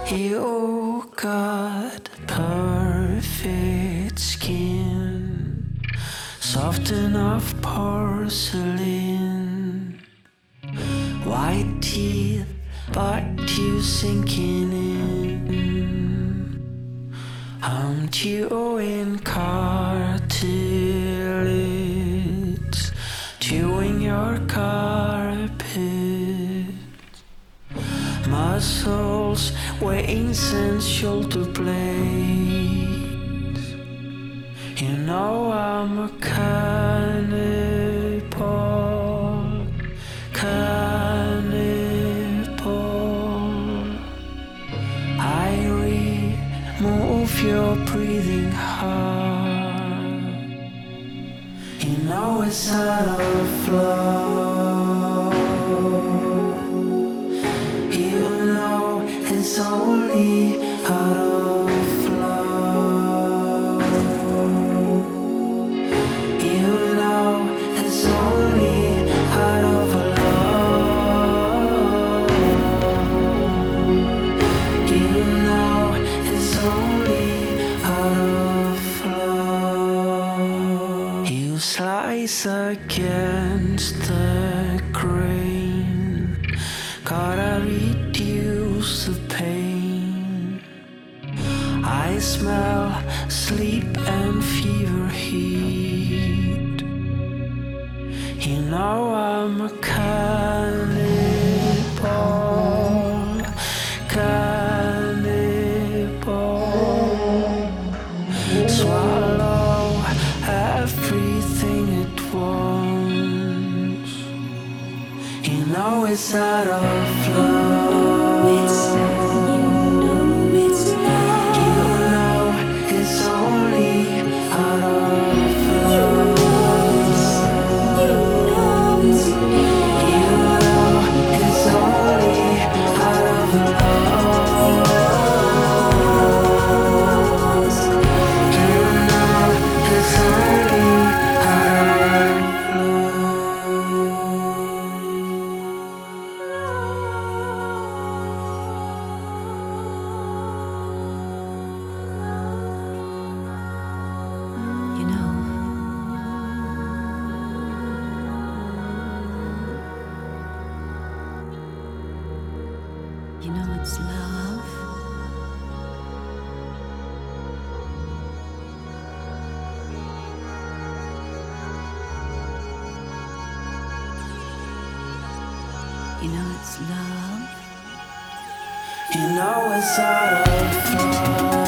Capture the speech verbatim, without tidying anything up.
You got perfect skin, soft enough porcelain, white teeth, but you sinking in. Humped you in cartilage, chewing your carpet. Muscles, veins and shoulder blades. You know I'm a cannibal, cannibal. I remove your breathing heart. You know it's out of love. It's only out of love. You know it's only out of love. You know it's only out of love. You slice against the grain, gotta reduce the pain. I smell sleep and fever heat. You know I'm a cannibal, cannibal. Swallow everything at once. You know it's out of love. You know it's love. You know it's love. You know it's out of love.